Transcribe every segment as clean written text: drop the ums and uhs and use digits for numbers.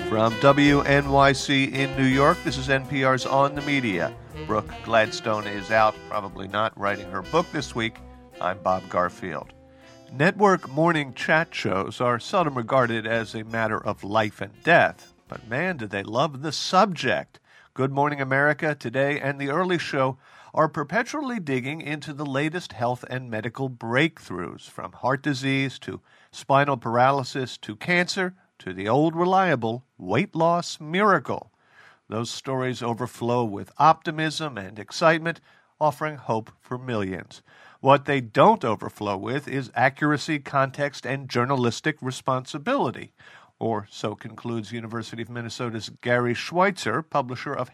From WNYC in New York, this is NPR's On the Media. Brooke Gladstone is out, probably not, writing her book this week. I'm Bob Garfield. Network morning chat shows are seldom regarded as a matter of life and death, but man, do they love the subject. Good Morning America, Today, and The Early Show are perpetually digging into the latest health and medical breakthroughs, from heart disease to spinal paralysis to cancer to the old reliable weight loss miracle. Those stories overflow with optimism and excitement, offering hope for millions. What they don't overflow with is accuracy, context, and journalistic responsibility. Or so concludes University of Minnesota's Gary Schweitzer, publisher of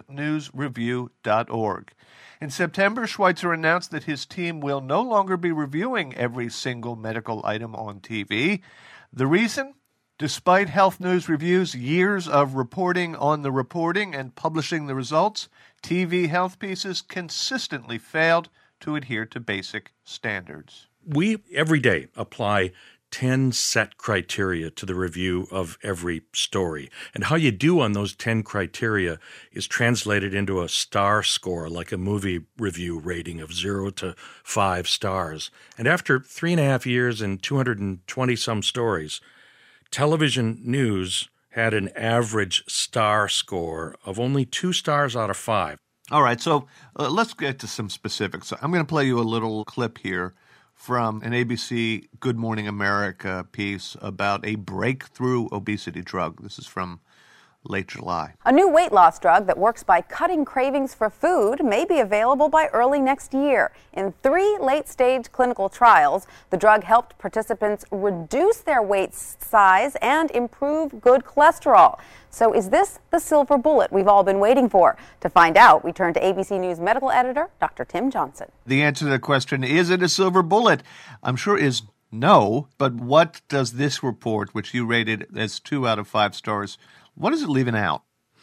HealthNewsReview.org. In September, Schweitzer announced that his team will no longer be reviewing every single medical item on TV. The reason? Despite Health News Review's years of reporting on the reporting and publishing the results, TV health pieces consistently failed to adhere to basic standards. We, every day, apply 10 set criteria to the review of every story. And how you do on those 10 criteria is translated into a star score, like a movie review rating of 0 to 5 stars. And after 3.5 years and 220-some stories, television news had an average star score of only 2 stars out of 5. All right, so let's get to some specifics. I'm going to play you a little clip here from an ABC Good Morning America piece about a breakthrough obesity drug. This is from late July. A new weight loss drug that works by cutting cravings for food may be available by early next year. In 3 late-stage clinical trials, the drug helped participants reduce their weight size and improve good cholesterol. So is this the silver bullet we've all been waiting for? To find out, we turn to ABC News medical editor, Dr. Tim Johnson. The answer to the question, is it a silver bullet? I'm sure is no, but what does this report, which you rated as 2 out of 5 stars, what is it leaving out?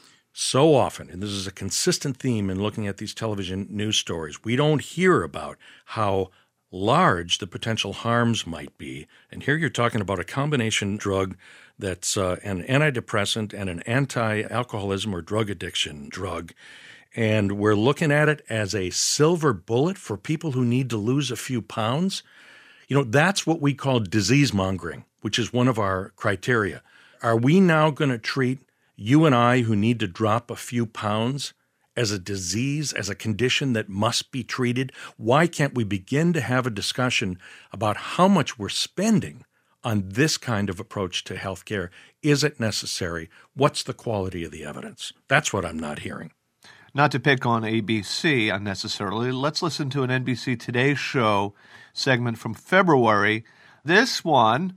So often, and this is a consistent theme in looking at these television news stories, we don't hear about how large the potential harms might be. And here you're talking about a combination drug that's an antidepressant and an anti-alcoholism or drug addiction drug. And we're looking at it as a silver bullet for people who need to lose a few pounds. You know, that's what we call disease mongering, which is one of our criteria. Are we now going to treat you and I who need to drop a few pounds as a disease, as a condition that must be treated? Why can't we begin to have a discussion about how much we're spending on this kind of approach to healthcare? Is it necessary? What's the quality of the evidence? That's what I'm not hearing. Not to pick on ABC unnecessarily, let's listen to an NBC Today show segment from February. This one,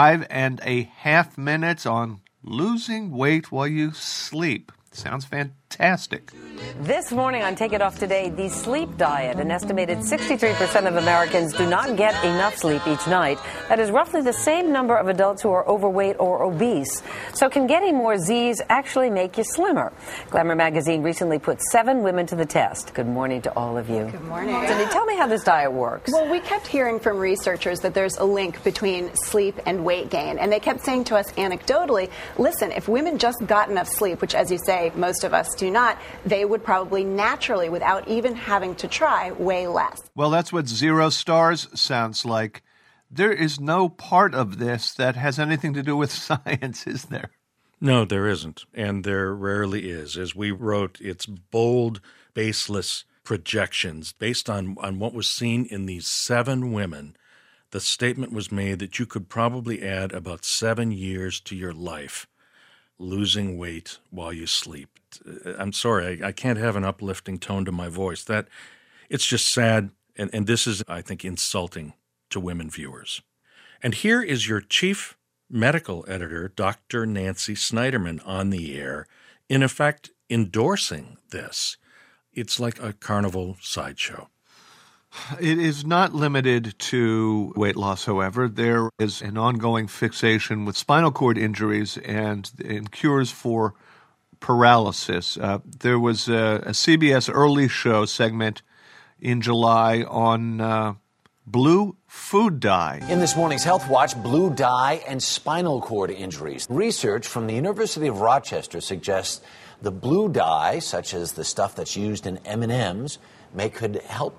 5.5 minutes on losing weight while you sleep. Sounds fantastic. This morning on Take It Off Today, the sleep diet. An estimated 63% of Americans do not get enough sleep each night. That is roughly the same number of adults who are overweight or obese. So can getting more Z's actually make you slimmer? Glamour magazine recently put 7 women to the test. Good morning to all of you. Good morning. Cindy, tell me how this diet works. Well, we kept hearing from researchers that there's a link between sleep and weight gain. And they kept saying to us anecdotally, listen, if women just got enough sleep, which as you say, most of us do not, they would probably naturally, without even having to try, weigh less. Well, that's what 0 stars sounds like. There is no part of this that has anything to do with science, is there? No, there isn't, and there rarely is. As we wrote, it's bold, baseless projections based on what was seen in these 7 women. The statement was made that you could probably add about 7 years to your life losing weight while you sleep. I'm sorry, I can't have an uplifting tone to my voice. It's just sad, and this is, I think, insulting to women viewers. And here is your chief medical editor, Dr. Nancy Snyderman, on the air, in effect endorsing this. It's like a carnival sideshow. It is not limited to weight loss, however. There is an ongoing fixation with spinal cord injuries and cures for paralysis. There was a CBS early show segment in July on blue food dye. In this morning's Health Watch, blue dye and spinal cord injuries. Research from the University of Rochester suggests the blue dye, such as the stuff that's used in M&Ms, could help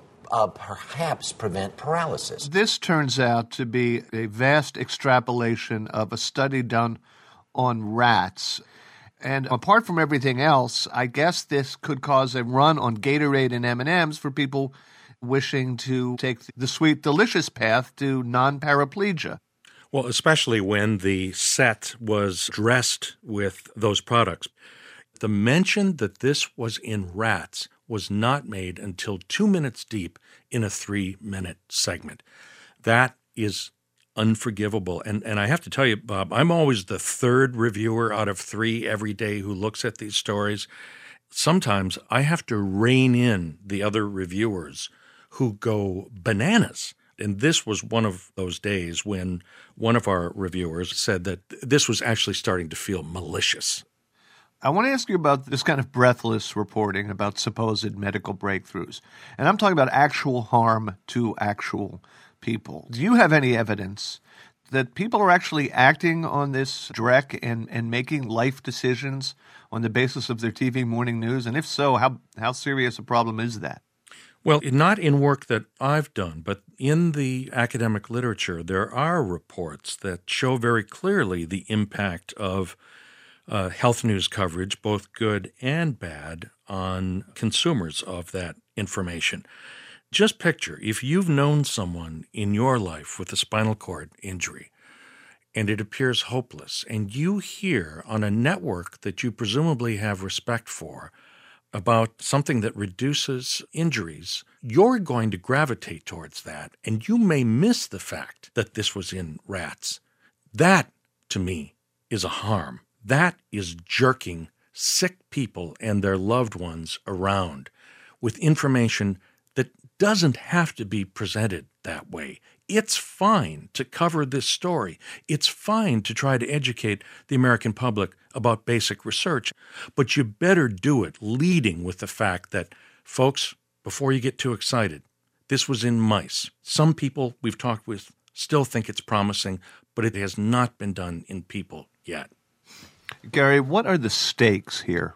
perhaps prevent paralysis. This turns out to be a vast extrapolation of a study done on rats. And apart from everything else, I guess this could cause a run on Gatorade and M&Ms for people wishing to take the sweet, delicious path to non-paraplegia. Well, especially when the set was dressed with those products. The mention that this was in rats was not made until 2 minutes deep in a 3-minute segment. That is unforgivable. And I have to tell you, Bob, I'm always the third reviewer out of 3 every day who looks at these stories. Sometimes I have to rein in the other reviewers who go bananas. And this was one of those days when one of our reviewers said that this was actually starting to feel malicious. I want to ask you about this kind of breathless reporting about supposed medical breakthroughs. And I'm talking about actual harm to actual people. Do you have any evidence that people are actually acting on this dreck and making life decisions on the basis of their TV morning news? And if so, how serious a problem is that? Well, not in work that I've done, but in the academic literature, there are reports that show very clearly the impact of health news coverage, both good and bad, on consumers of that information. Just picture if you've known someone in your life with a spinal cord injury and it appears hopeless, and you hear on a network that you presumably have respect for about something that reduces injuries, you're going to gravitate towards that, and you may miss the fact that this was in rats. That, to me, is a harm. That is jerking sick people and their loved ones around with information that doesn't have to be presented that way. It's fine to cover this story. It's fine to try to educate the American public about basic research, but you better do it leading with the fact that, folks, before you get too excited, this was in mice. Some people we've talked with still think it's promising, but it has not been done in people yet. Gary, what are the stakes here?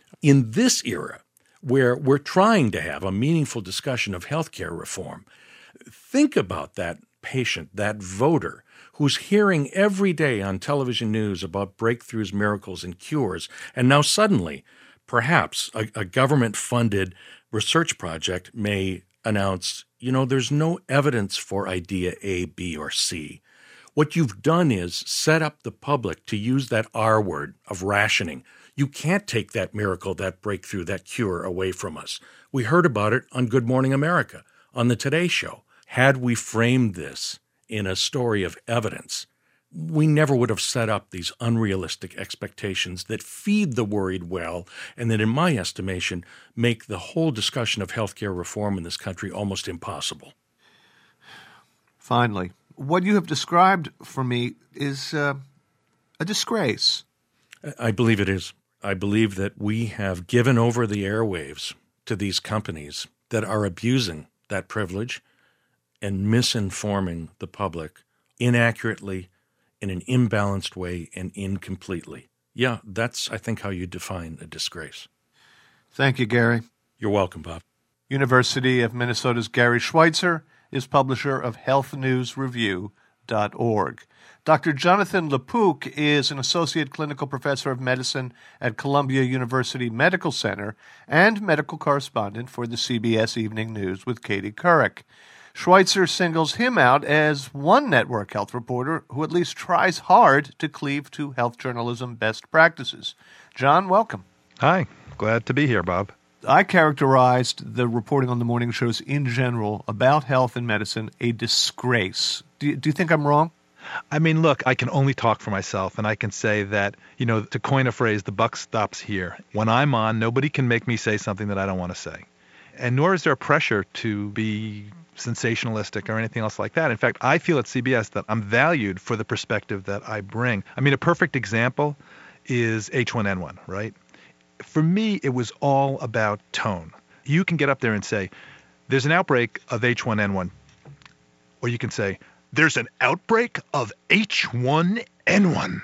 In this era, where we're trying to have a meaningful discussion of healthcare reform, think about that patient, that voter, who's hearing every day on television news about breakthroughs, miracles, and cures, and now suddenly, perhaps a government-funded research project may announce, there's no evidence for idea A, B, or C. What you've done is set up the public to use that R word of rationing. You can't take that miracle, that breakthrough, that cure away from us. We heard about it on Good Morning America, on the Today Show. Had we framed this in a story of evidence, we never would have set up these unrealistic expectations that feed the worried well and that, in my estimation, make the whole discussion of healthcare reform in this country almost impossible. Finally, what you have described for me is a disgrace. I believe it is. I believe that we have given over the airwaves to these companies that are abusing that privilege and misinforming the public inaccurately, in an imbalanced way, and incompletely. Yeah, that's, I think, how you define a disgrace. Thank you, Gary. You're welcome, Bob. University of Minnesota's Gary Schweitzer is publisher of healthnewsreview.org. Dr. Jonathan LaPook is an associate clinical professor of medicine at Columbia University Medical Center and medical correspondent for the CBS Evening News with Katie Couric. Schweitzer singles him out as one network health reporter who at least tries hard to cleave to health journalism best practices. John, welcome. Hi. Glad to be here, Bob. I characterized the reporting on the morning shows in general about health and medicine a disgrace. Do you think I'm wrong? I mean, look, I can only talk for myself, and I can say that, to coin a phrase, the buck stops here. When I'm on, nobody can make me say something that I don't want to say. And nor is there pressure to be sensationalistic or anything else like that. In fact, I feel at CBS that I'm valued for the perspective that I bring. I mean, a perfect example is H1N1, right? For me, it was all about tone. You can get up there and say, there's an outbreak of H1N1. Or you can say, there's an outbreak of H1N1.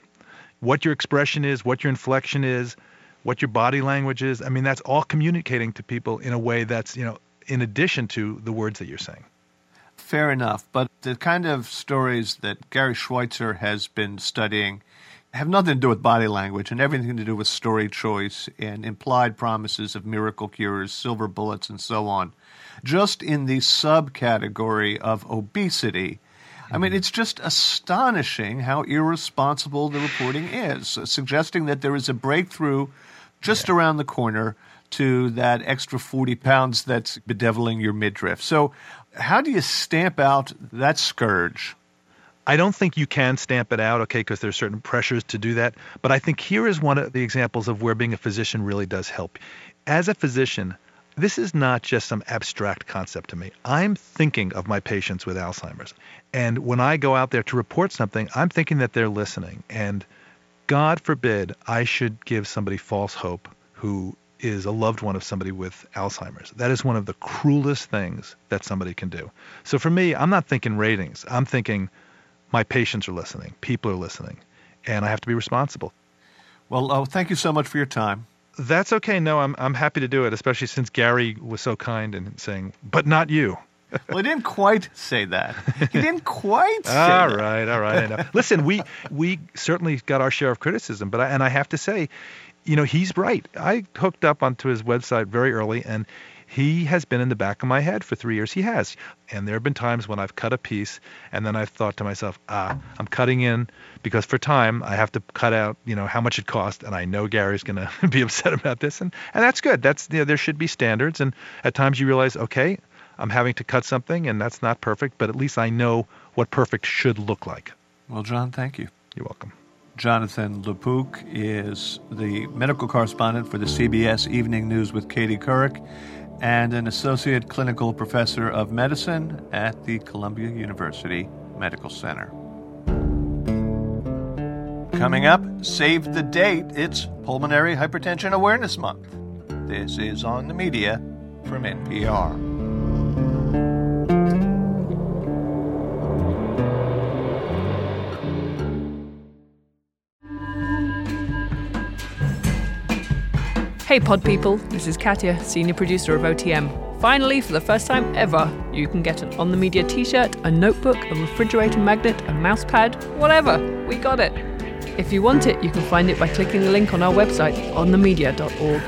What your expression is, what your inflection is, what your body language is, I mean, that's all communicating to people in a way that's, in addition to the words that you're saying. Fair enough. But the kind of stories that Gary Schweitzer has been studying have nothing to do with body language and everything to do with story choice and implied promises of miracle cures, silver bullets, and so on. Just in the subcategory of obesity, I mean, it's just astonishing how irresponsible the reporting is, suggesting that there is a breakthrough just around the corner to that extra 40 pounds that's bedeviling your midriff. So how do you stamp out that scourge? I don't think you can stamp it out, okay, because there's certain pressures to do that. But I think here is one of the examples of where being a physician really does help. As a physician, this is not just some abstract concept to me. I'm thinking of my patients with Alzheimer's. And when I go out there to report something, I'm thinking that they're listening. And God forbid I should give somebody false hope who is a loved one of somebody with Alzheimer's. That is one of the cruelest things that somebody can do. So for me, I'm not thinking ratings. I'm thinking my patients are listening. People are listening. And I have to be responsible. Well, thank you so much for your time. That's okay. No, I'm happy to do it, especially since Gary was so kind in saying, but not you. Well, he didn't quite say that. He didn't quite say that. All right. I know. Listen, we certainly got our share of criticism, but I have to say, he's right. I hooked up onto his website very early, and he has been in the back of my head for 3 years. He has. And there have been times when I've cut a piece, and then I've thought to myself, I'm cutting in because for time I have to cut out, how much it cost, and I know Gary's going to be upset about this, and that's good. That's there should be standards, and at times you realize, okay, I'm having to cut something, and that's not perfect, but at least I know what perfect should look like. Well, John, thank you. You're welcome. Jonathan LaPook is the medical correspondent for the CBS Evening News with Katie Couric and an associate clinical professor of medicine at the Columbia University Medical Center. Coming up, save the date. It's Pulmonary Hypertension Awareness Month. This is On the Media from NPR. Hey pod people, this is Katya, senior producer of OTM. Finally, for the first time ever, you can get an On The Media t-shirt, a notebook, a refrigerator magnet, a mouse pad, whatever. We got it. If you want it, you can find it by clicking the link on our website, onthemedia.org.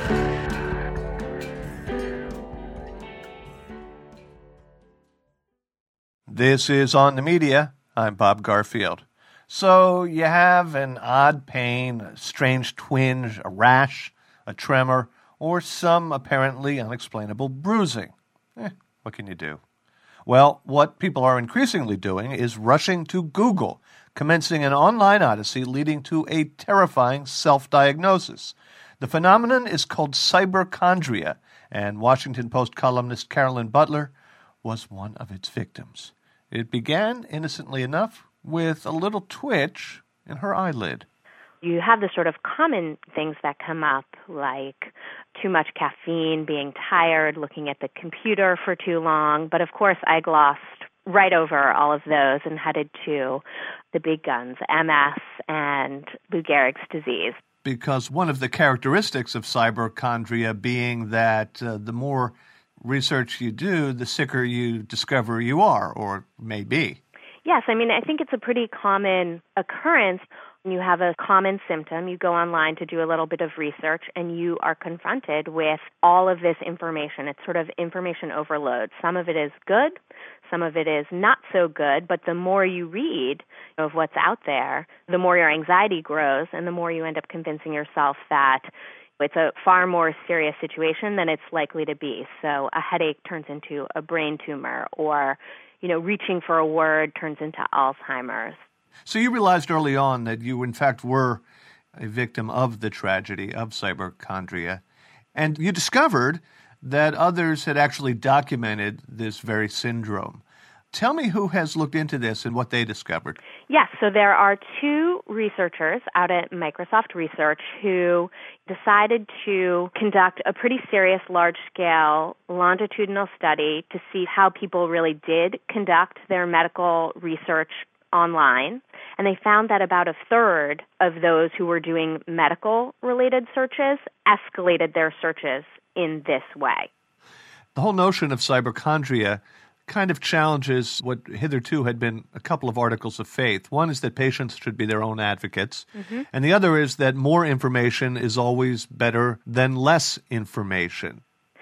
This is On the Media. I'm Bob Garfield. So you have an odd pain, a strange twinge, a rash, a tremor, or some apparently unexplainable bruising. What can you do? Well, what people are increasingly doing is rushing to Google, commencing an online odyssey leading to a terrifying self-diagnosis. The phenomenon is called cyberchondria, and Washington Post columnist Carolyn Butler was one of its victims. It began, innocently enough, with a little twitch in her eyelid. You have the sort of common things that come up, like too much caffeine, being tired, looking at the computer for too long. But of course, I glossed right over all of those and headed to the big guns, MS and Lou Gehrig's disease. Because one of the characteristics of cyberchondria being that the more research you do, the sicker you discover you are, or may be. Yes, I think it's a pretty common occurrence. When you have a common symptom, you go online to do a little bit of research, and you are confronted with all of this information. It's sort of information overload. Some of it is good, some of it is not so good, but the more you read of what's out there, the more your anxiety grows, and the more you end up convincing yourself that it's a far more serious situation than it's likely to be. So a headache turns into a brain tumor, or reaching for a word turns into Alzheimer's. So you realized early on that you, in fact, were a victim of the tragedy of cyberchondria, and you discovered that others had actually documented this very syndrome. Tell me who has looked into this and what they discovered. Yes, so there are two researchers out at Microsoft Research who decided to conduct a pretty serious large-scale longitudinal study to see how people really did conduct their medical research online. And they found that about a third of those who were doing medical-related searches escalated their searches in this way. The whole notion of cyberchondria kind of challenges what hitherto had been a couple of articles of faith. One is that patients should be their own advocates, and the other is that more information is always better than less information.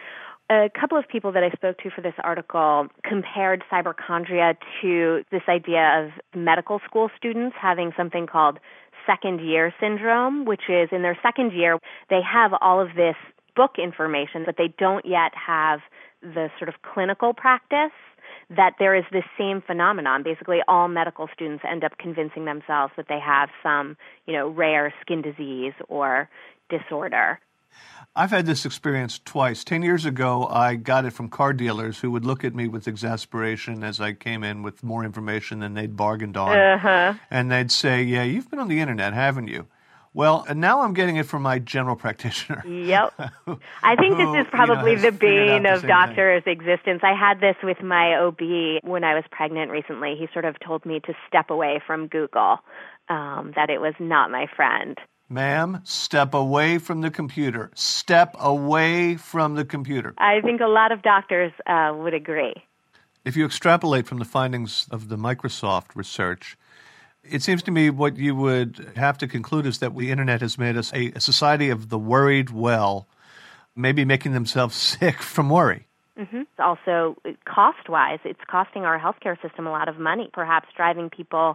A couple of people that I spoke to for this article compared cyberchondria to this idea of medical school students having something called second-year syndrome, which is in their second year, they have all of this book information, but they don't yet have the sort of clinical practice, that there is this same phenomenon. Basically, all medical students end up convincing themselves that they have some, rare skin disease or disorder. I've had this experience twice. 10 years ago, I got it from car dealers who would look at me with exasperation as I came in with more information than they'd bargained on. And they'd say, yeah, you've been on the internet, haven't you? Well, and now I'm getting it from my general practitioner. Yep. I think this is probably the bane of doctors' existence. I had this with my OB when I was pregnant recently. He sort of told me to step away from Google, that it was not my friend. Ma'am, step away from the computer. Step away from the computer. I think a lot of doctors would agree. If you extrapolate from the findings of the Microsoft research, it seems to me what you would have to conclude is that the internet has made us a society of the worried well, maybe making themselves sick from worry. Also, cost-wise, it's costing our healthcare system a lot of money, perhaps driving people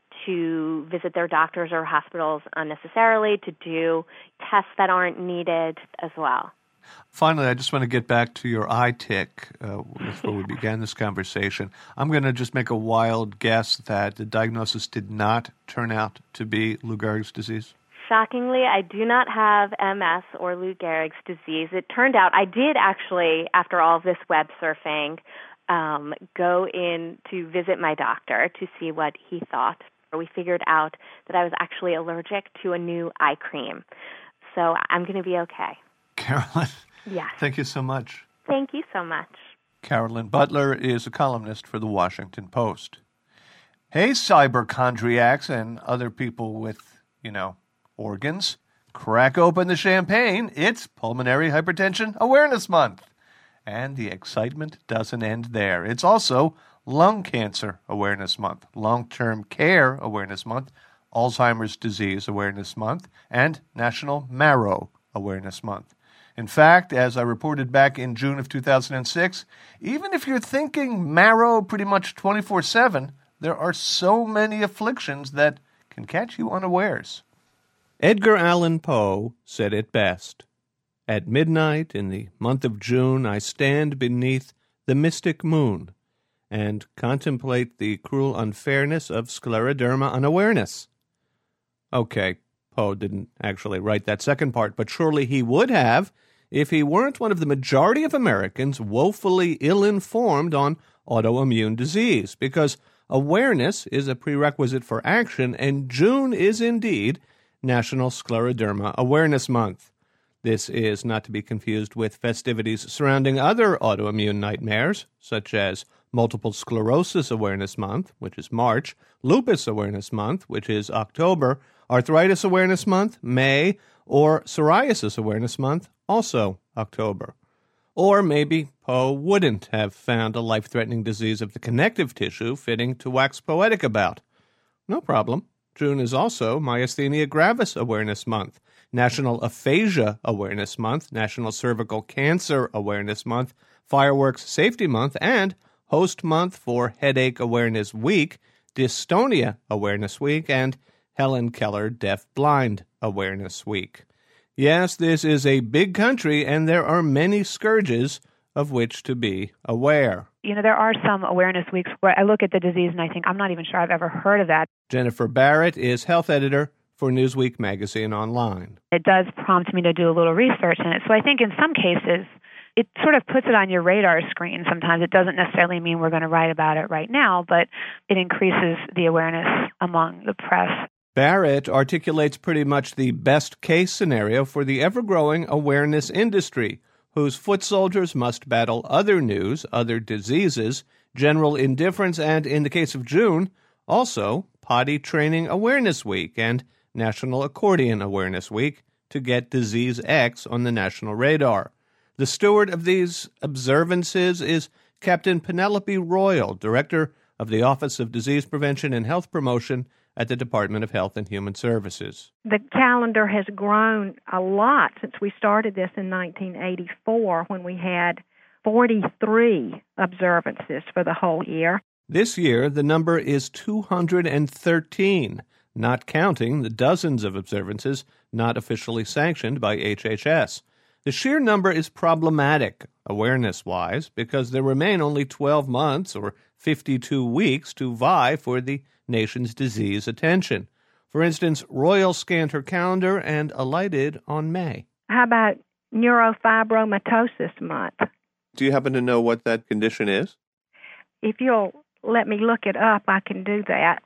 to visit their doctors or hospitals unnecessarily, to do tests that aren't needed as well. Finally, I just want to get back to your eye tick before we began this conversation. I'm going to just make a wild guess that the diagnosis did not turn out to be Lou Gehrig's disease. Shockingly, I do not have MS or Lou Gehrig's disease. It turned out I did actually, after all of this web surfing, go in to visit my doctor to see what he thought. We figured out that I was actually allergic to a new eye cream. So I'm going to be okay. Carolyn, yes. Thank you so much. Thank you so much. Carolyn Butler is a columnist for the Washington Post. Hey, cyberchondriacs and other people with, organs, crack open the champagne. It's Pulmonary Hypertension Awareness Month. And the excitement doesn't end there. It's also Lung Cancer Awareness Month, Long-Term Care Awareness Month, Alzheimer's Disease Awareness Month, and National Marrow Awareness Month. In fact, as I reported back in June of 2006, even if you're thinking marrow pretty much 24/7, there are so many afflictions that can catch you unawares. Edgar Allan Poe said it best. At midnight in the month of June, I stand beneath the mystic moon and contemplate the cruel unfairness of scleroderma unawareness. Okay, Poe didn't actually write that second part, but surely he would have if he weren't one of the majority of Americans woefully ill-informed on autoimmune disease, because awareness is a prerequisite for action, and June is indeed National Scleroderma Awareness Month. This is not to be confused with festivities surrounding other autoimmune nightmares, such as Multiple Sclerosis Awareness Month, which is March, Lupus Awareness Month, which is October, Arthritis Awareness Month, May, or Psoriasis Awareness Month, also October. Or maybe Poe wouldn't have found a life-threatening disease of the connective tissue fitting to wax poetic about. No problem. June is also Myasthenia Gravis Awareness Month, National Aphasia Awareness Month, National Cervical Cancer Awareness Month, Fireworks Safety Month, and Host Month for Headache Awareness Week, Dystonia Awareness Week, and Helen Keller Deaf-Blind Awareness Week. Yes, this is a big country, and there are many scourges of which to be aware. There are some awareness weeks where I look at the disease and I think, I'm not even sure I've ever heard of that. Jennifer Barrett is health editor for Newsweek Magazine Online. It does prompt me to do a little research in it. So I think in some cases, it sort of puts it on your radar screen. Sometimes it doesn't necessarily mean we're going to write about it right now, but it increases the awareness among the press. Barrett articulates pretty much the best-case scenario for the ever-growing awareness industry, whose foot soldiers must battle other news, other diseases, general indifference, and, in the case of June, also Potty Training Awareness Week and National Accordion Awareness Week to get Disease X on the national radar. The steward of these observances is Captain Penelope Royal, Director of the Office of Disease Prevention and Health Promotion at the Department of Health and Human Services. The calendar has grown a lot since we started this in 1984 when we had 43 observances for the whole year. This year, the number is 213, not counting the dozens of observances not officially sanctioned by HHS. The sheer number is problematic, awareness-wise, because there remain only 12 months or 52 weeks to vie for the nation's disease attention. For instance, Royal scanned her calendar and alighted on May. How about Neurofibromatosis Month? Do you happen to know what that condition is? If you'll let me look it up, I can do that.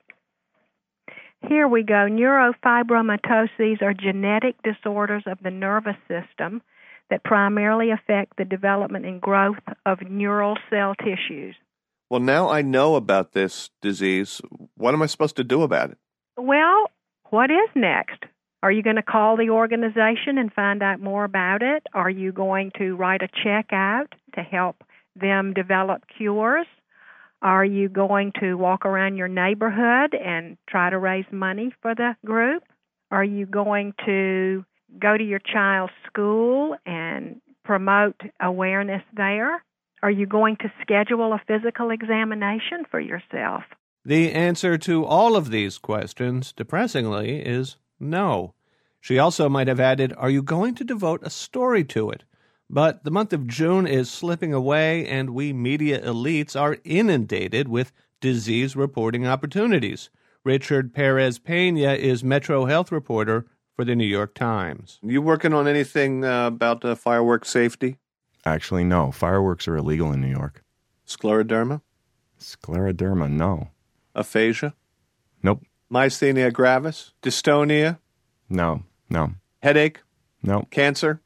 Here we go. Neurofibromatosis are genetic disorders of the nervous system that primarily affect the development and growth of neural cell tissues. Well, now I know about this disease. What am I supposed to do about it? Well, what is next? Are you going to call the organization and find out more about it? Are you going to write a check out to help them develop cures? Are you going to walk around your neighborhood and try to raise money for the group? Are you going to go to your child's school and promote awareness there? Are you going to schedule a physical examination for yourself? The answer to all of these questions, depressingly, is no. She also might have added, are you going to devote a story to it? But the month of June is slipping away, and we media elites are inundated with disease reporting opportunities. Richard Perez Pena is Metro Health reporter for the New York Times. You working on anything about fireworks safety? Actually, no. Fireworks are illegal in New York. Scleroderma? Scleroderma, no. Aphasia? Nope. Myasthenia gravis? Dystonia? No. Headache? No. Cancer?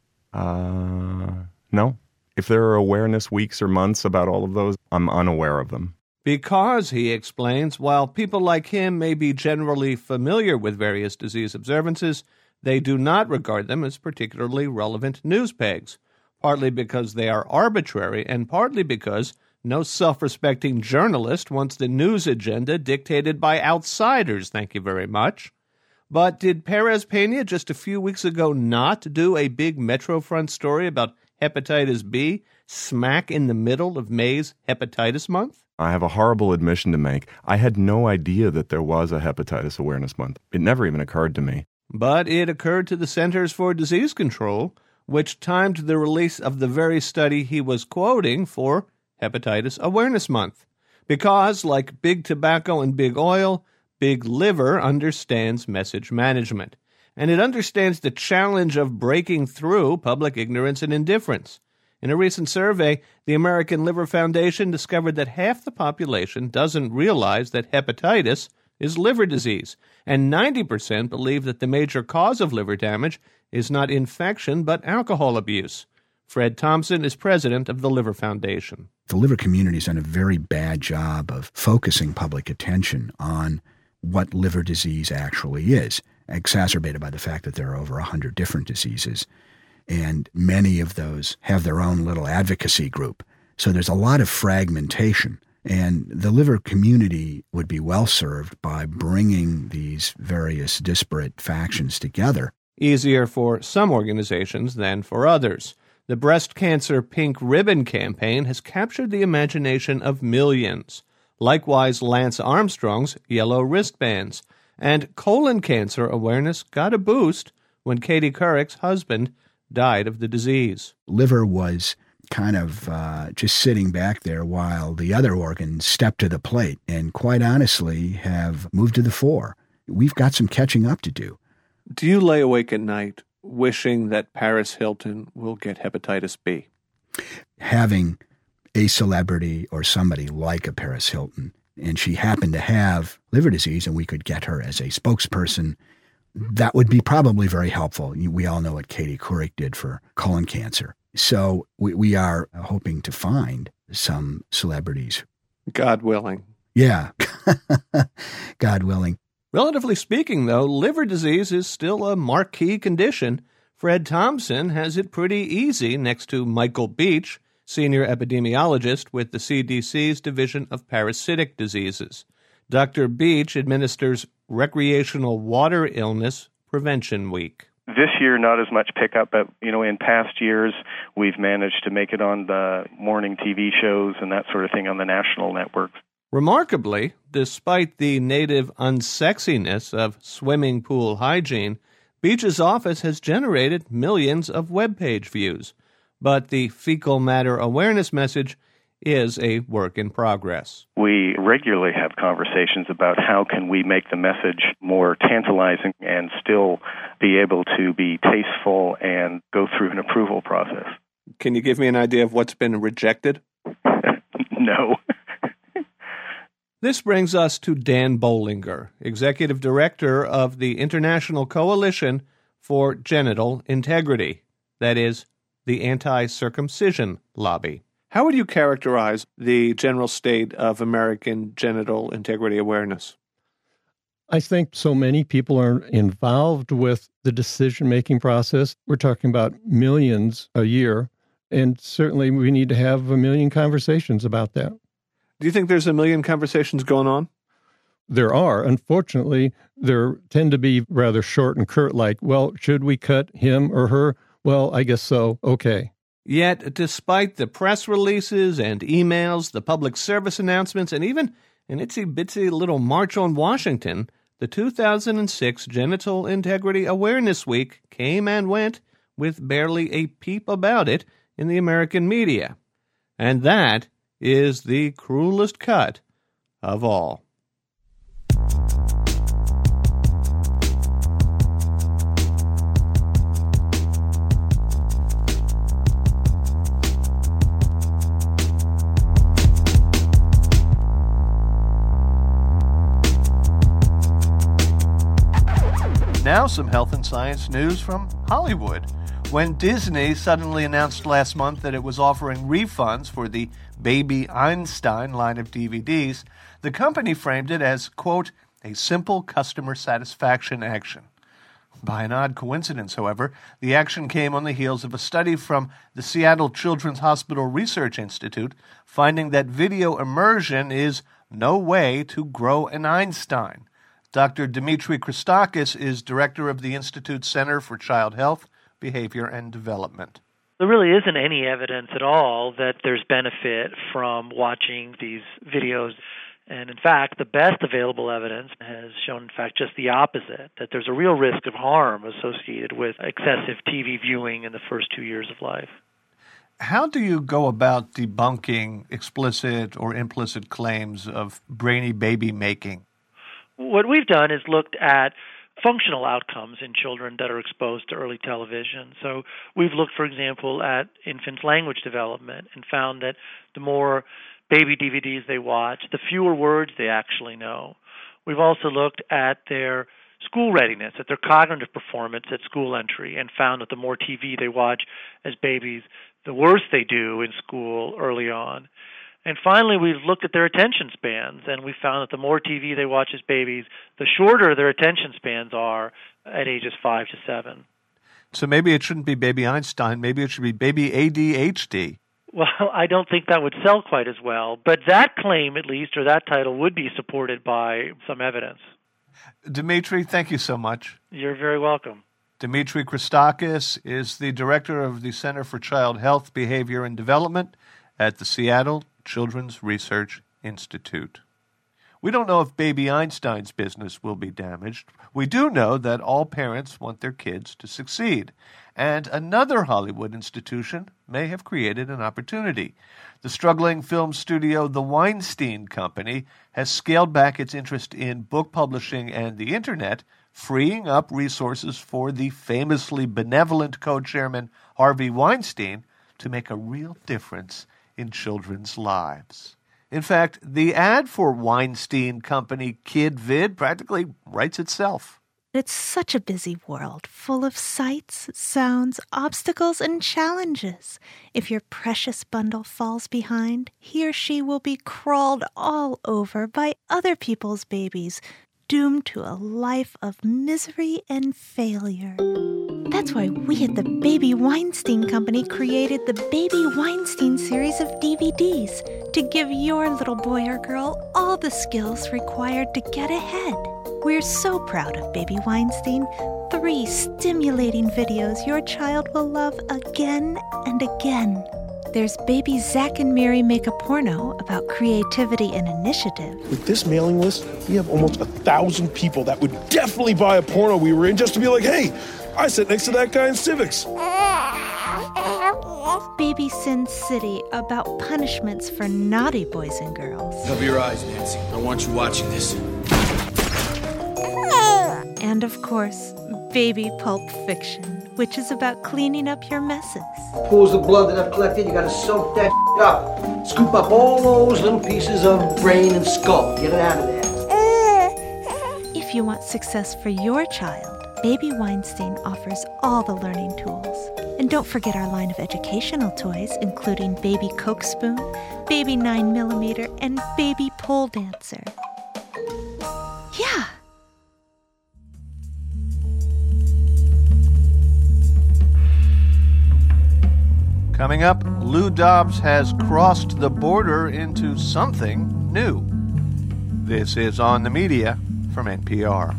No. If there are awareness weeks or months about all of those, I'm unaware of them. Because, he explains, while people like him may be generally familiar with various disease observances, they do not regard them as particularly relevant news pegs, partly because they are arbitrary and partly because no self-respecting journalist wants the news agenda dictated by outsiders, thank you very much. But did Perez Pena just a few weeks ago not do a big Metro Front story about hepatitis B smack in the middle of May's Hepatitis Month? I have a horrible admission to make. I had no idea that there was a Hepatitis Awareness Month. It never even occurred to me. But it occurred to the Centers for Disease Control, which timed the release of the very study he was quoting for Hepatitis Awareness Month. Because, like big tobacco and big oil, Big Liver understands message management, and it understands the challenge of breaking through public ignorance and indifference. In a recent survey, the American Liver Foundation discovered that half the population doesn't realize that hepatitis is liver disease, and 90% believe that the major cause of liver damage is not infection but alcohol abuse. Fred Thompson is president of the Liver Foundation. The liver community has done a very bad job of focusing public attention on what liver disease actually is, exacerbated by the fact that there are over 100 different diseases. And many of those have their own little advocacy group. So there's a lot of fragmentation. And the liver community would be well served by bringing these various disparate factions together. Easier for some organizations than for others. The Breast Cancer Pink Ribbon campaign has captured the imagination of millions. Likewise, Lance Armstrong's yellow wristbands. And colon cancer awareness got a boost when Katie Couric's husband died of the disease. Liver was kind of just sitting back there while the other organs stepped to the plate and quite honestly have moved to the fore. We've got some catching up to do. Do you lay awake at night wishing that Paris Hilton will get hepatitis B? Having a celebrity or somebody like a Paris Hilton, and she happened to have liver disease and we could get her as a spokesperson, that would be probably very helpful. We all know what Katie Couric did for colon cancer. So we are hoping to find some celebrities. God willing. Yeah, God willing. Relatively speaking, though, liver disease is still a marquee condition. Fred Thompson has it pretty easy next to Michael Beach, senior epidemiologist with the CDC's Division of Parasitic Diseases. Dr. Beach administers Recreational Water Illness Prevention Week. This year, not as much pickup, but, in past years, we've managed to make it on the morning TV shows and that sort of thing on the national networks. Remarkably, despite the native unsexiness of swimming pool hygiene, Beach's office has generated millions of web page views. But the fecal matter awareness message is a work in progress. We regularly have conversations about how can we make the message more tantalizing and still be able to be tasteful and go through an approval process. Can you give me an idea of what's been rejected? No. This brings us to Dan Bollinger, Executive Director of the International Coalition for Genital Integrity, that is, the anti-circumcision lobby. How would you characterize the general state of American genital integrity awareness? I think so many people are involved with the decision-making process. We're talking about millions a year, and certainly we need to have a million conversations about that. Do you think there's a million conversations going on? There are. Unfortunately, there tend to be rather short and curt, like, well, should we cut him or her? Well, I guess so. Okay. Yet, despite the press releases and emails, the public service announcements, and even an itsy-bitsy little march on Washington, the 2006 Genital Integrity Awareness Week came and went with barely a peep about it in the American media. And that is the cruelest cut of all. Now some health and science news from Hollywood. When Disney suddenly announced last month that it was offering refunds for the Baby Einstein line of DVDs, the company framed it as, quote, a simple customer satisfaction action. By an odd coincidence, however, the action came on the heels of a study from the Seattle Children's Hospital Research Institute finding that video immersion is no way to grow an Einstein. Dr. Dimitri Christakis is director of the Institute's Center for Child Health, Behavior, and Development. There really isn't any evidence at all that there's benefit from watching these videos. And in fact, the best available evidence has shown, in fact, just the opposite, that there's a real risk of harm associated with excessive TV viewing in the first 2 years of life. How do you go about debunking explicit or implicit claims of brainy baby making? What we've done is looked at functional outcomes in children that are exposed to early television. So we've looked, for example, at infants' language development and found that the more baby DVDs they watch, the fewer words they actually know. We've also looked at their school readiness, at their cognitive performance at school entry, and found that the more TV they watch as babies, the worse they do in school early on. And finally, we've looked at their attention spans, and we found that the more TV they watch as babies, the shorter their attention spans are at ages 5 to 7. So maybe it shouldn't be Baby Einstein. Maybe it should be Baby ADHD. Well, I don't think that would sell quite as well. But that claim, at least, or that title, would be supported by some evidence. Dimitri, thank you so much. You're very welcome. Dimitri Christakis is the director of the Center for Child Health, Behavior, and Development at the Seattle Children's Research Institute. We don't know if Baby Einstein's business will be damaged. We do know that all parents want their kids to succeed. And another Hollywood institution may have created an opportunity. The struggling film studio The Weinstein Company has scaled back its interest in book publishing and the Internet, freeing up resources for the famously benevolent co-chairman Harvey Weinstein to make a real difference in children's lives. In fact, the ad for Weinstein Company Kid Vid practically writes itself. It's such a busy world, full of sights, sounds, obstacles, and challenges. If your precious bundle falls behind, he or she will be crawled all over by other people's babies, doomed to a life of misery and failure. That's why we at the Baby Weinstein Company created the Baby Weinstein series of DVDs to give your little boy or girl all the skills required to get ahead. We're so proud of Baby Weinstein. 3 stimulating videos your child will love again and again. There's Baby Zach and Mary Make a Porno about creativity and initiative. With this mailing list, we have almost 1,000 people that would definitely buy a porno we were in just to be like, hey, I sit next to that guy in civics. Baby Sin City about punishments for naughty boys and girls. Cover your eyes, Nancy. I want you watching this. And of course, Baby Pulp Fiction, which is about cleaning up your messes. Pools of blood that I've collected, you gotta soak that up. Scoop up all those little pieces of brain and skull. Get it out of there. If you want success for your child, Baby Weinstein offers all the learning tools. And don't forget our line of educational toys, including Baby Coke Spoon, Baby 9mm, and Baby Pole Dancer. Yeah. Coming up, Lou Dobbs has crossed the border into something new. This is On the Media from NPR.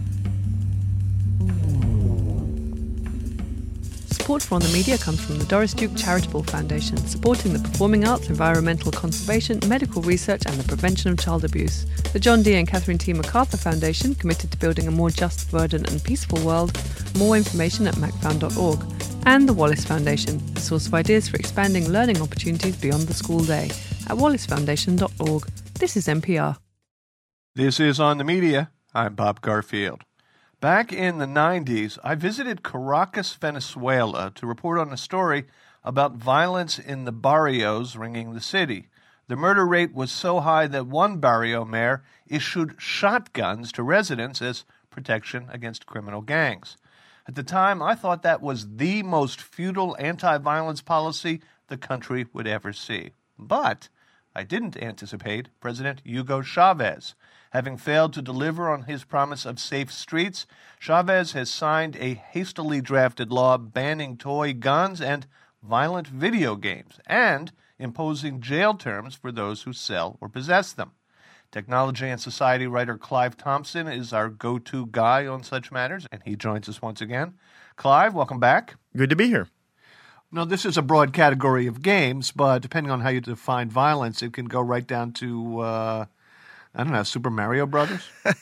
Support for On the Media comes from the Doris Duke Charitable Foundation, supporting the performing arts, environmental conservation, medical research and the prevention of child abuse. The John D. and Catherine T. MacArthur Foundation, committed to building a more just, verdant and peaceful world. More information at macfound.org. And the Wallace Foundation, a source of ideas for expanding learning opportunities beyond the school day, at wallacefoundation.org. This is NPR. This is On the Media. I'm Bob Garfield. Back in the 90s, I visited Caracas, Venezuela to report on a story about violence in the barrios ringing the city. The murder rate was so high that one barrio mayor issued shotguns to residents as protection against criminal gangs. At the time, I thought that was the most futile anti-violence policy the country would ever see. But I didn't anticipate President Hugo Chavez. Having failed to deliver on his promise of safe streets, Chavez has signed a hastily drafted law banning toy guns and violent video games, and imposing jail terms for those who sell or possess them. Technology and Society writer Clive Thompson is our go-to guy on such matters, and he joins us once again. Clive, welcome back. Good to be here. Now, this is a broad category of games, but depending on how you define violence, it can go right down to, Super Mario Brothers?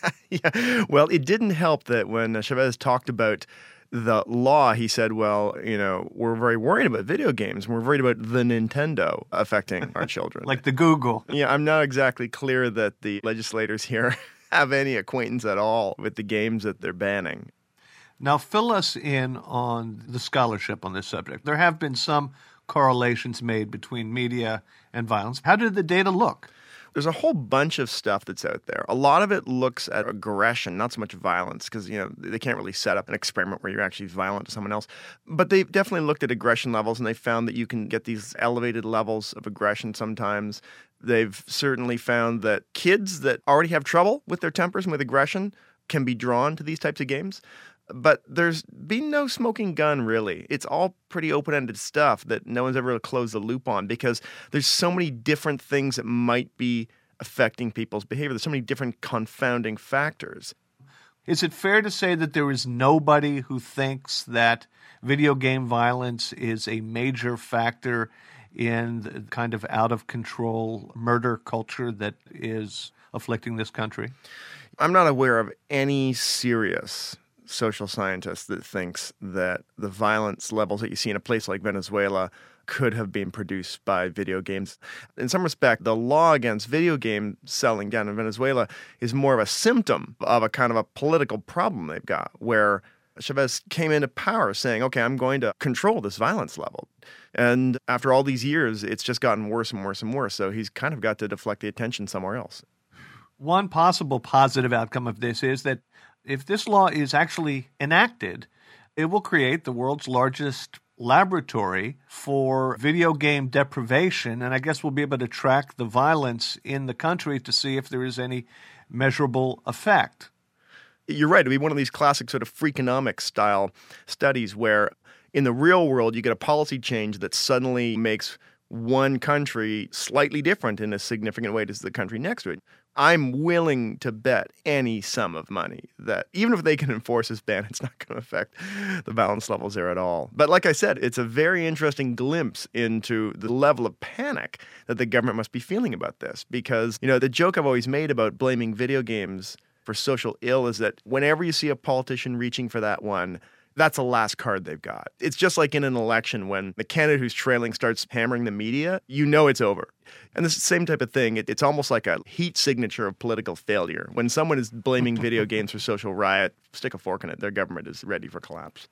Yeah. Well, it didn't help that when Chavez talked about the law, he said, well, we're very worried about video games. We're worried about the Nintendo affecting our children. Like the Google. Yeah, I'm not exactly clear that the legislators here have any acquaintance at all with the games that they're banning. Now, fill us in on the scholarship on this subject. There have been some correlations made between media and violence. How did the data look? There's a whole bunch of stuff that's out there. A lot of it looks at aggression, not so much violence, because, they can't really set up an experiment where you're actually violent to someone else. But they definitely looked at aggression levels, and they found that you can get these elevated levels of aggression sometimes. They've certainly found that kids that already have trouble with their tempers and with aggression can be drawn to these types of games. But there's been no smoking gun, really. It's all pretty open-ended stuff that no one's ever really closed the loop on, because there's so many different things that might be affecting people's behavior. There's so many different confounding factors. Is it fair to say that there is nobody who thinks that video game violence is a major factor in the kind of out-of-control murder culture that is afflicting this country? I'm not aware of any serious social scientist that thinks that the violence levels that you see in a place like Venezuela could have been produced by video games. In some respect, the law against video game selling down in Venezuela is more of a symptom of a kind of a political problem they've got, where Chavez came into power saying, okay, I'm going to control this violence level. And after all these years, it's just gotten worse and worse and worse. So he's kind of got to deflect the attention somewhere else. One possible positive outcome of this is that if this law is actually enacted, it will create the world's largest laboratory for video game deprivation. And I guess we'll be able to track the violence in the country to see if there is any measurable effect. You're right. It'd be one of these classic sort of Freakonomics style studies where in the real world, you get a policy change that suddenly makes one country slightly different in a significant way to the country next to it. I'm willing to bet any sum of money that even if they can enforce this ban, it's not going to affect the violence levels there at all. But like I said, it's a very interesting glimpse into the level of panic that the government must be feeling about this. Because, the joke I've always made about blaming video games for social ill is that whenever you see a politician reaching for that one, that's the last card they've got. It's just like in an election when the candidate who's trailing starts hammering the media, it's over. And this is the same type of thing. It's almost like a heat signature of political failure. When someone is blaming video games for social riot, stick a fork in it. Their government is ready for collapse.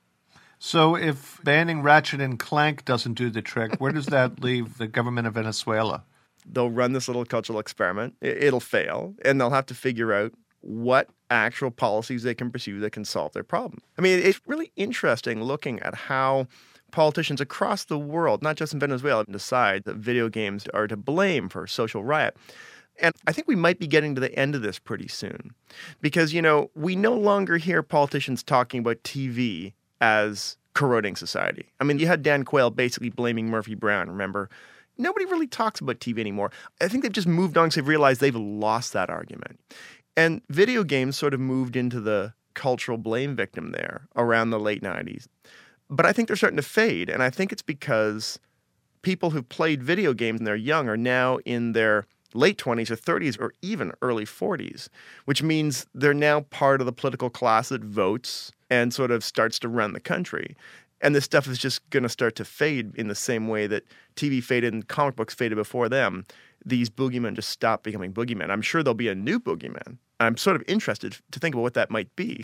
So if banning Ratchet and Clank doesn't do the trick, where does that leave the government of Venezuela? They'll run this little cultural experiment. It'll fail, and they'll have to figure out what actual policies they can pursue that can solve their problem. I mean, it's really interesting looking at how politicians across the world, not just in Venezuela, decide that video games are to blame for social riot. And I think we might be getting to the end of this pretty soon because, we no longer hear politicians talking about TV as corroding society. I mean, you had Dan Quayle basically blaming Murphy Brown, remember? Nobody really talks about TV anymore. I think they've just moved on because they've realized they've lost that argument. And video games sort of moved into the cultural blame victim there around the late 90s. But I think they're starting to fade, and I think it's because people who've played video games when they're young are now in their late 20s or 30s or even early 40s, which means they're now part of the political class that votes and sort of starts to run the country. And this stuff is just going to start to fade in the same way that TV faded and comic books faded before them. These boogeymen just stop becoming boogeymen. I'm sure there'll be a new boogeyman. I'm sort of interested to think about what that might be.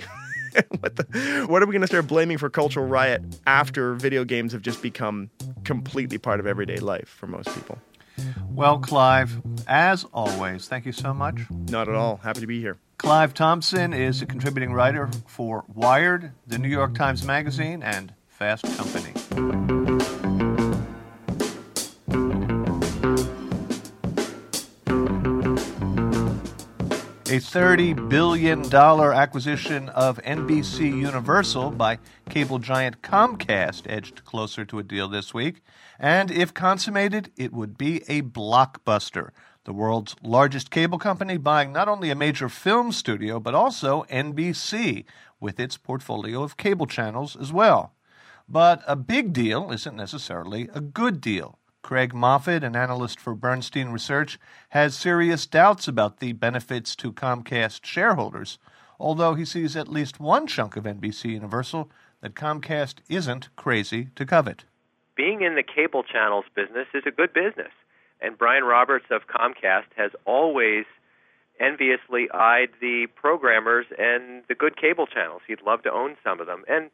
What are we going to start blaming for cultural riot after video games have just become completely part of everyday life for most people? Well, Clive, as always, thank you so much. Not at all. Happy to be here. Clive Thompson is a contributing writer for Wired, the New York Times Magazine, and Fast Company. A $30 billion acquisition of NBC Universal by cable giant Comcast edged closer to a deal this week. And if consummated, it would be a blockbuster. The world's largest cable company buying not only a major film studio, but also NBC, with its portfolio of cable channels as well. But a big deal isn't necessarily a good deal. Craig Moffett, an analyst for Bernstein Research, has serious doubts about the benefits to Comcast shareholders, although he sees at least one chunk of NBC Universal that Comcast isn't crazy to covet. Being in the cable channels business is a good business, and Brian Roberts of Comcast has always enviously eyed the programmers and the good cable channels. He'd love to own some of them, and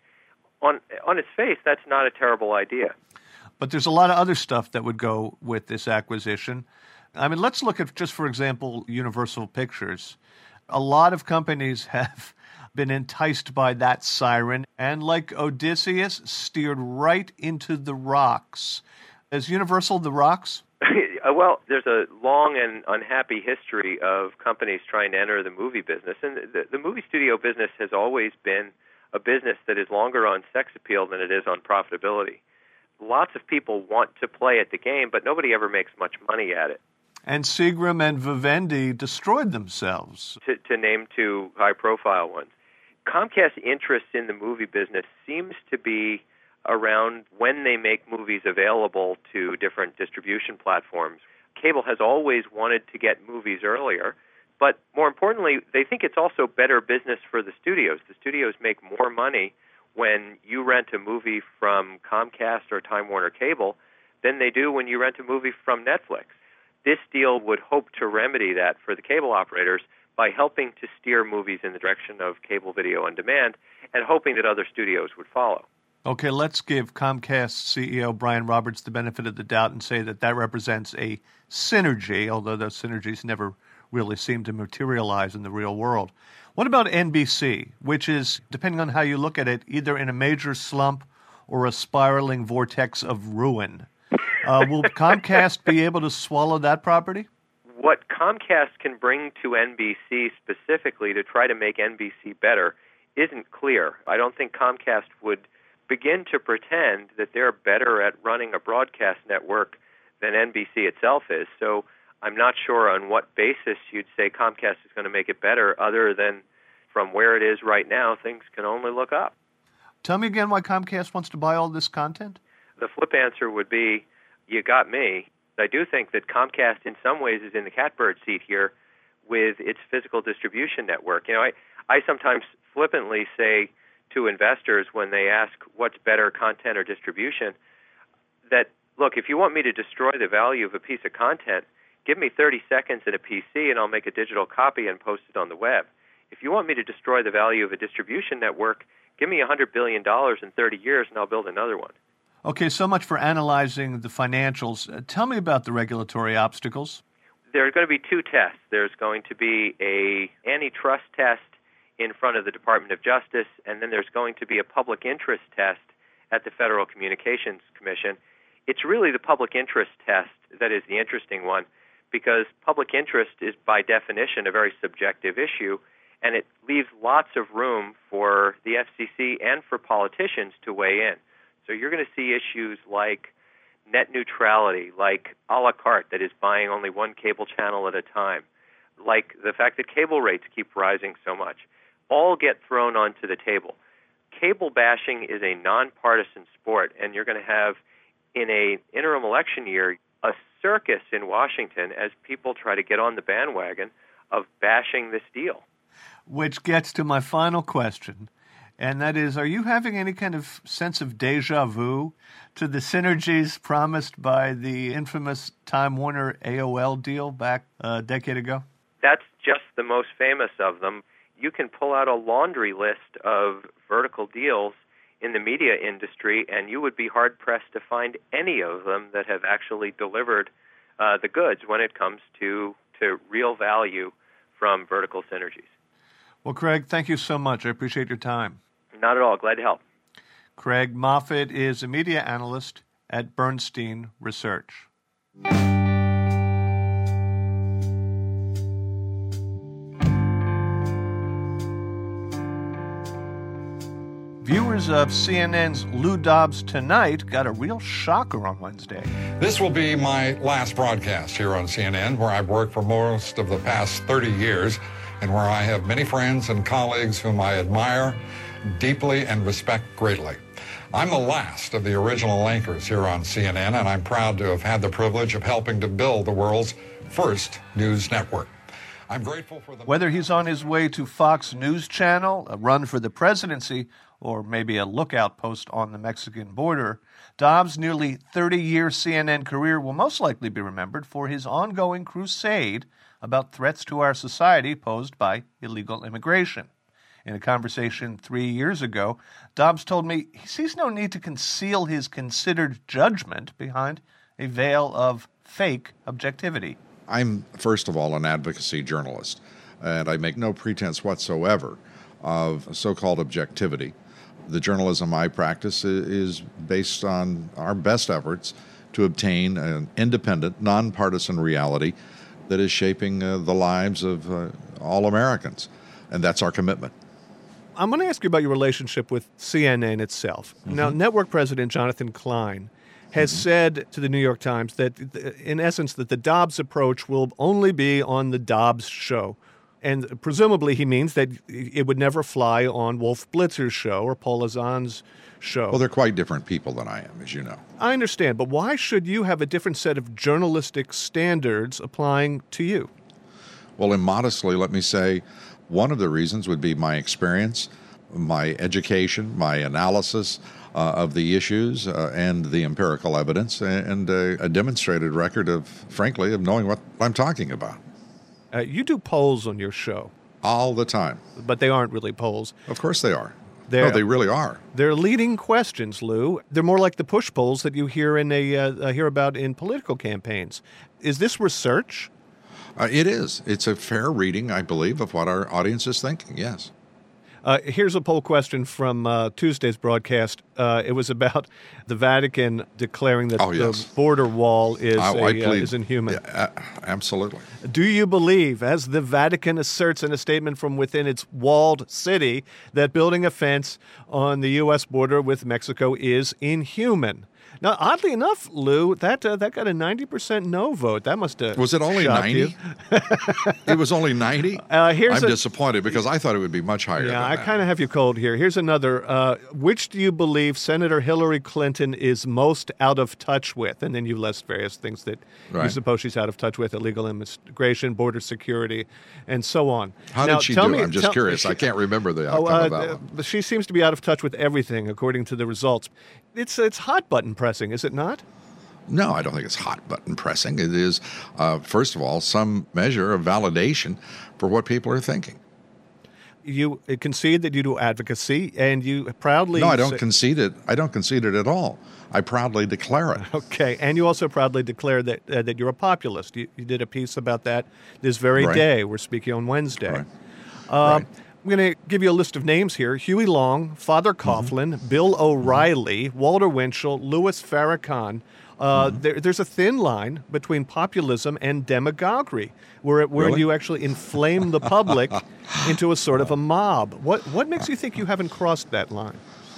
on its face, that's not a terrible idea. But there's a lot of other stuff that would go with this acquisition. I mean, let's look at, just for example, Universal Pictures. A lot of companies have been enticed by that siren and, like Odysseus, steered right into the rocks. Is Universal the rocks? Well, there's a long and unhappy history of companies trying to enter the movie business. And the movie studio business has always been a business that is longer on sex appeal than it is on profitability. Lots of people want to play at the game, but nobody ever makes much money at it. And Seagram and Vivendi destroyed themselves. To name two high-profile ones. Comcast's interest in the movie business seems to be around when they make movies available to different distribution platforms. Cable has always wanted to get movies earlier, but more importantly, they think it's also better business for the studios. The studios make more money when you rent a movie from Comcast or Time Warner Cable than they do when you rent a movie from Netflix. This deal would hope to remedy that for the cable operators, by helping to steer movies in the direction of cable video on demand and hoping that other studios would follow. Okay, let's give Comcast CEO Brian Roberts the benefit of the doubt and say that that represents a synergy, although those synergies never really seem to materialize in the real world. What about NBC, which is, depending on how you look at it, either in a major slump or a spiraling vortex of ruin? Will Comcast be able to swallow that property? What Comcast can bring to NBC specifically to try to make NBC better isn't clear. I don't think Comcast would begin to pretend that they're better at running a broadcast network than NBC itself is. So I'm not sure on what basis you'd say Comcast is going to make it better, other than from where it is right now, things can only look up. Tell me again why Comcast wants to buy all this content? The flip answer would be, you got me. I do think that Comcast in some ways is in the catbird seat here with its physical distribution network. You know, I sometimes flippantly say to investors when they ask what's better, content or distribution, that, look, if you want me to destroy the value of a piece of content, give me 30 seconds at a PC and I'll make a digital copy and post it on the web. If you want me to destroy the value of a distribution network, give me $100 billion in 30 years and I'll build another one. Okay, so much for analyzing the financials. Tell me about the regulatory obstacles. There are going to be two tests. There's going to be an antitrust test in front of the Department of Justice, and then there's going to be a public interest test at the Federal Communications Commission. It's really the public interest test that is the interesting one, because public interest is by definition a very subjective issue, and it leaves lots of room for the FCC and for politicians to weigh in. So you're going to see issues like net neutrality, like a la carte, that is buying only one cable channel at a time, like the fact that cable rates keep rising so much, all get thrown onto the table. Cable bashing is a nonpartisan sport, and you're going to have, in an interim election year, a circus in Washington as people try to get on the bandwagon of bashing this deal. Which gets to my final question, and that is, are you having any kind of sense of deja vu to the synergies promised by the infamous Time Warner AOL deal back a decade ago? That's just the most famous of them. You can pull out a laundry list of vertical deals in the media industry, and you would be hard-pressed to find any of them that have actually delivered the goods when it comes to real value from vertical synergies. Well, Craig, thank you so much. I appreciate your time. Not at all. Glad to help. Craig Moffett is a media analyst at Bernstein Research. Viewers of CNN's Lou Dobbs Tonight got a real shocker on Wednesday. This will be my last broadcast here on CNN, where I've worked for most of the past 30 years and where I have many friends and colleagues whom I admire deeply and respect greatly. I'm the last of the original anchors here on CNN, and I'm proud to have had the privilege of helping to build the world's first news network. I'm grateful for the... Whether he's on his way to Fox News Channel, a run for the presidency, or maybe a lookout post on the Mexican border, Dobbs' nearly 30-year CNN career will most likely be remembered for his ongoing crusade about threats to our society posed by illegal immigration. In a conversation 3 years ago, Dobbs told me he sees no need to conceal his considered judgment behind a veil of fake objectivity. I'm, first of all, an advocacy journalist, and I make no pretense whatsoever of so-called objectivity. The journalism I practice is based on our best efforts to obtain an independent, nonpartisan reality that is shaping the lives of all Americans, and that's our commitment. I'm going to ask you about your relationship with CNN itself. Mm-hmm. Now, network president Jonathan Klein has said to the New York Times that, in essence, that the Dobbs approach will only be on the Dobbs show. And presumably he means that it would never fly on Wolf Blitzer's show or Paul Azan's show. Well, they're quite different people than I am, as you know. I understand, but why should you have a different set of journalistic standards applying to you? Well, immodestly, let me say, one of the reasons would be my experience, my education, my analysis of the issues and the empirical evidence, and a demonstrated record of, frankly, of knowing what I'm talking about. You do polls on your show. All the time. But they aren't really polls. Of course they are. No, they really are. They're leading questions, Lou. They're more like the push polls that you hear hear about in political campaigns. Is this research? It is. It's a fair reading, I believe, of what our audience is thinking, yes. Here's a poll question from Tuesday's broadcast. It was about the Vatican declaring that the border wall is inhuman. Yeah, absolutely. Do you believe, as the Vatican asserts in a statement from within its walled city, that building a fence on the U.S. border with Mexico is inhuman? Now, oddly enough, Lou, that got a 90% no vote. That must have Was it only shocked 90? You. It was only 90? I'm disappointed because I thought it would be much higher than I that. kind of have you cold here. Here's another. Which do you believe Senator Hillary Clinton is most out of touch with? And then you list various things that you suppose she's out of touch with: illegal immigration, border security, and so on. How did she do? I'm just curious. I can't remember the outcome of that one. She seems to be out of touch with everything, according to the results. It's hot button pressing, is it not? No, I don't think it's hot button pressing. It is, first of all, some measure of validation for what people are thinking. You concede that you do advocacy, and you proudly... No, I don't concede it. I don't concede it at all. I proudly declare it. Okay, and you also proudly declare that you're a populist. You did a piece about that this very day. We're speaking on Wednesday. Right. I'm going to give you a list of names here. Huey Long, Father Coughlin, Bill O'Reilly, Walter Winchell, Louis Farrakhan. There's a thin line between populism and demagoguery, where you actually inflame the public into a sort of a mob. What makes you think you haven't crossed that line?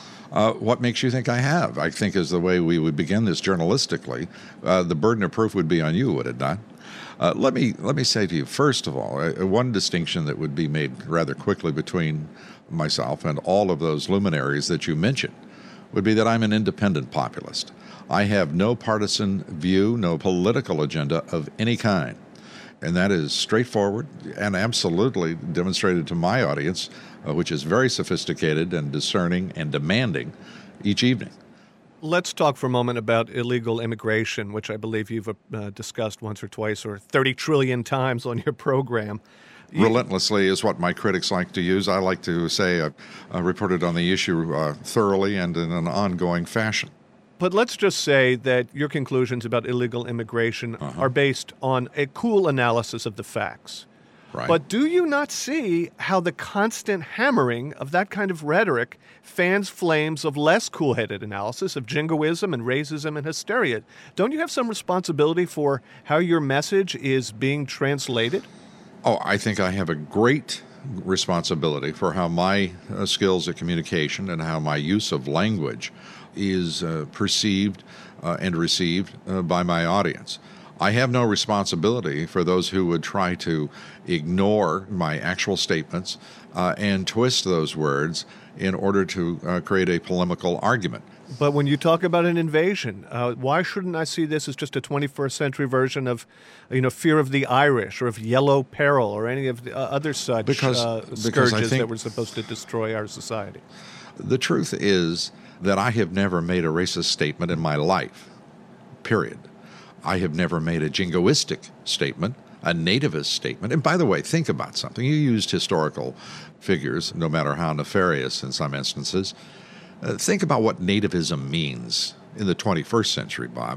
What makes you think I have? I think is the way we would begin this journalistically. The burden of proof would be on you, would it not? Let me say to you, first of all, one distinction that would be made rather quickly between myself and all of those luminaries that you mentioned would be that I'm an independent populist. I have no partisan view, no political agenda of any kind. And that is straightforward and absolutely demonstrated to my audience, which is very sophisticated and discerning and demanding each evening. Let's talk for a moment about illegal immigration, which I believe you've discussed once or twice or 30 trillion times on your program. Relentlessly is what my critics like to use. I like to say I reported on the issue thoroughly and in an ongoing fashion. But let's just say that your conclusions about illegal immigration are based on a cool analysis of the facts. Right. But do you not see how the constant hammering of that kind of rhetoric fans flames of less cool-headed analysis of jingoism and racism and hysteria? Don't you have some responsibility for how your message is being translated? Oh, I think I have a great responsibility for how my skills at communication and how my use of language is perceived and received by my audience. I have no responsibility for those who would try to ignore my actual statements and twist those words in order to create a polemical argument. But when you talk about an invasion, why shouldn't I see this as just a 21st century version of, Fear of the Irish or of Yellow Peril or any of the other such scourges that were supposed to destroy our society? The truth is that I have never made a racist statement in my life, period. I have never made a jingoistic statement, a nativist statement. And by the way, think about something. You used historical figures, no matter how nefarious in some instances. Think about what nativism means in the 21st century, Bob.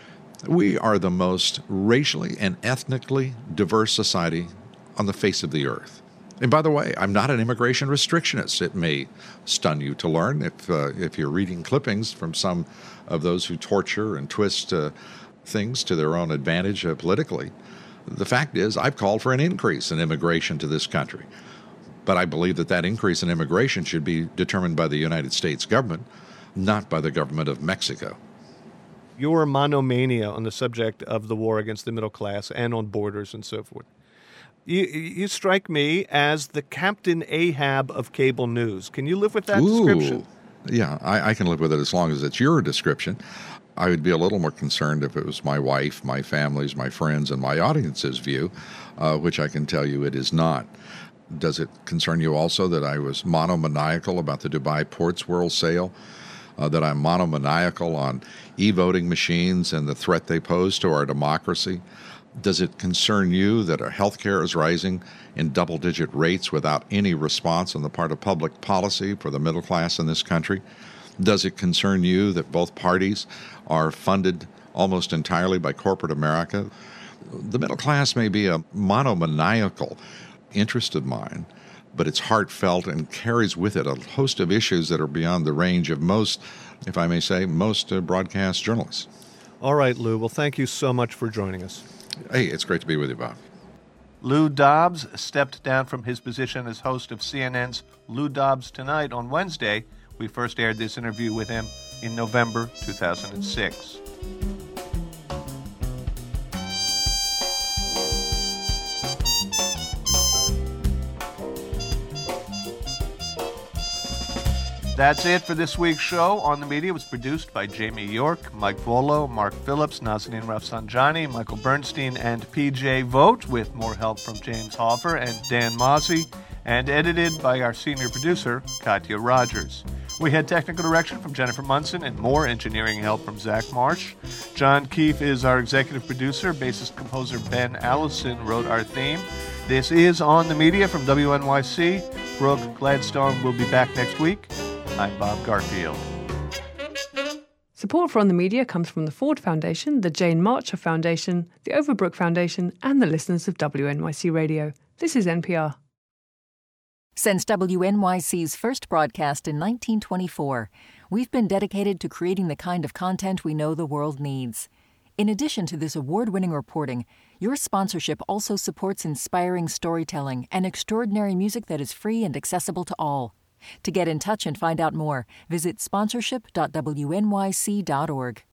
We are the most racially and ethnically diverse society on the face of the earth. And by the way, I'm not an immigration restrictionist. It may stun you to learn if you're reading clippings from some of those who torture and twist things to their own advantage politically. The fact is, I've called for an increase in immigration to this country. But I believe that increase in immigration should be determined by the United States government, not by the government of Mexico. Your monomania on the subject of the war against the middle class and on borders and so forth. You strike me as the Captain Ahab of cable news. Can you live with that description? Yeah, I can live with it as long as it's your description. I would be a little more concerned if it was my wife, my family's, my friends, and my audience's view, which I can tell you it is not. Does it concern you also that I was monomaniacal about the Dubai Ports World sale? That I'm monomaniacal on e-voting machines and the threat they pose to our democracy? Does it concern you that our health care is rising in double-digit rates without any response on the part of public policy for the middle class in this country? Does it concern you that both parties are funded almost entirely by corporate America? The middle class may be a monomaniacal interest of mine, but it's heartfelt and carries with it a host of issues that are beyond the range of most, if I may say, most broadcast journalists. All right, Lou. Well, thank you so much for joining us. Hey, it's great to be with you, Bob. Lou Dobbs stepped down from his position as host of CNN's Lou Dobbs Tonight on Wednesday. We first aired this interview with him in November 2006. That's it for this week's show. On the Media was produced by Jamie York, Mike Volo, Mark Phillips, Nazanin Rafsanjani, Michael Bernstein, and PJ Vogt, with more help from James Hoffer and Dan Mozzie, and edited by our senior producer, Katya Rogers. We had technical direction from Jennifer Munson and more engineering help from Zach Marsh. John Keefe is our executive producer. Bassist-composer Ben Allison wrote our theme. This is On the Media from WNYC. Brooke Gladstone will be back next week. I'm Bob Garfield. Support for On the Media comes from the Ford Foundation, the Jane Marcher Foundation, the Overbrook Foundation, and the listeners of WNYC Radio. This is NPR. Since WNYC's first broadcast in 1924, we've been dedicated to creating the kind of content we know the world needs. In addition to this award-winning reporting, your sponsorship also supports inspiring storytelling and extraordinary music that is free and accessible to all. To get in touch and find out more, visit sponsorship.wnyc.org.